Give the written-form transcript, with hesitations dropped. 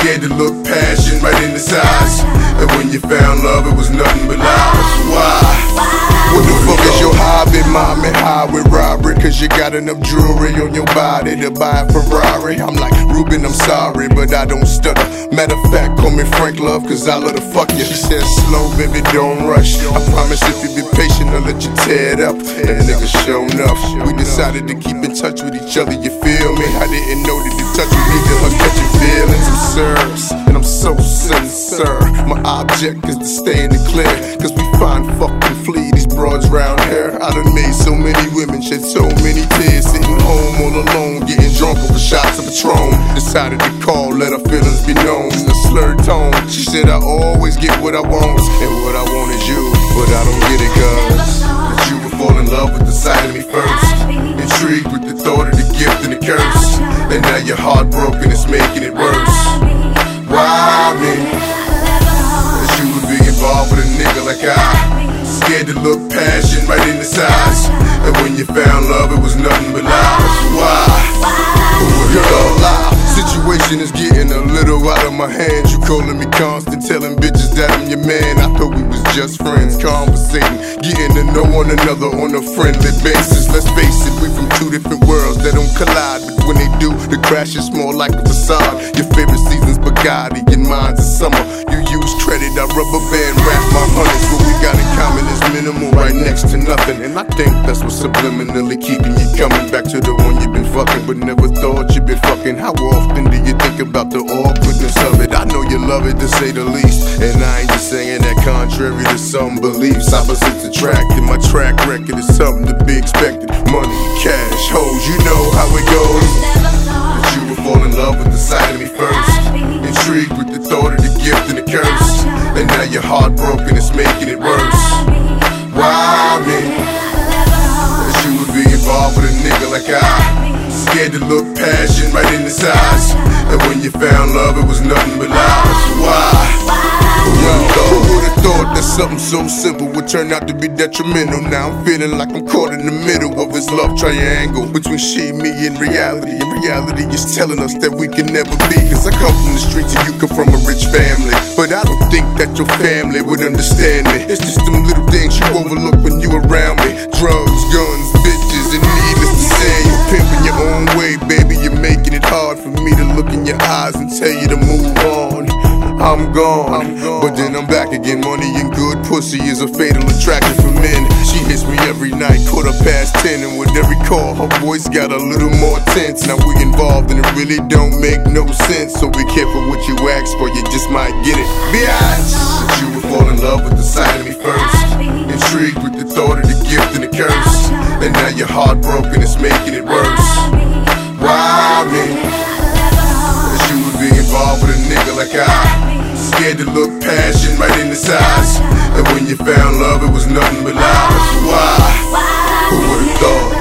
Scared to look passion right in his eyes. And when you found love, it was nothing but lies. Why? What the fuck is your hobby, mommy? Highway robbery, cause you got enough jewelry on your body to buy a Ferrari. I'm like, Ruben, I'm sorry, but I don't stutter. Matter of fact, call me Frank Love, cause I love to fuck you. She said, slow, baby, don't rush. I promise if you be patient, I'll let you tear it up. That nigga show enough. We decided to keep in touch with each other, you feel me? I didn't know that the touch would lead to her catching feelings. I'm serious, and I'm so sincere. My object is to stay in the clear, cause we find fucking flee these broads round here. I done made so many women shed so many tears, sitting home all alone, getting drunk over shots of Patron. Decided to call, let her feelings be known in a slurred tone. She said I always get what I want, and what I want is you, but I don't get it cause that you would fall in love with the sight of me first. Intrigued with the thought of the gift and the curse, and now your heart broken, it's making it worse. Why me? That you would be involved with a nigga like I. Scared to look passion right in his eyes. And when you found love, it was nothing but lies. Why? Girl, lie. Situation is getting a little out of my hands. You calling me constant, telling bitches that I'm your man. I thought we was just friends, conversating, getting to know one another on a friendly basis. Let's face it, we from two different worlds that don't collide, but when they do, the crash is more like a facade. Your favorite season's Bugatti and mine's is summer. You use credit, I rubber band wrap my hundreds. What we got in common is minimal, right next to nothing. And I think that's what's subliminally keeping you coming back to the one you've been fucking, but never thought you'd been fucking. How often do you think about the awkwardness of it? I know you love it to say the least, and I ain't just saying that contrary to some beliefs. Opposites attract, and my track record is something to be expected. Money, cash, hoes, you know how it goes. That you would fall in love with the sight of me first. Intrigued with the thought of the gift and the curse, and now your heart broken, it's making it worse. Why me? That you would be involved with a nigga like I. Scared to look passion right in his eyes. And when you found love, it was nothing but lies. Why? Who would've thought that something so simple would turn out to be detrimental? Now I'm feeling like I'm caught in the middle of this love triangle between she, me, and reality. And reality is telling us that we can never be. Cause I come from the streets and you come from a rich family, but I don't think that your family would understand me. It's just them little things you overlook when you around me. Drugs, guns, bitches, and needless to say, you're pimping your own way, baby. You're making it hard for me to look in your eyes and tell you to move on. I'm gone, but then I'm back again. Money and good pussy is a fatal attraction for men. She hits me every night, 10:15, and with every call, her voice got a little more tense. Now we involved and it really don't make no sense, so be careful what you ask for, you just might get it. Bitch! That you would fall in love with the sight of me first. Intrigued with the thought of the gift and the curse, and now your heart broken, it's making it worse. Why me? That you would be involved with a nigga like I. Scared to look passion right in his eyes. And when you found love, it was nothing but lies. Why? Who would've thought?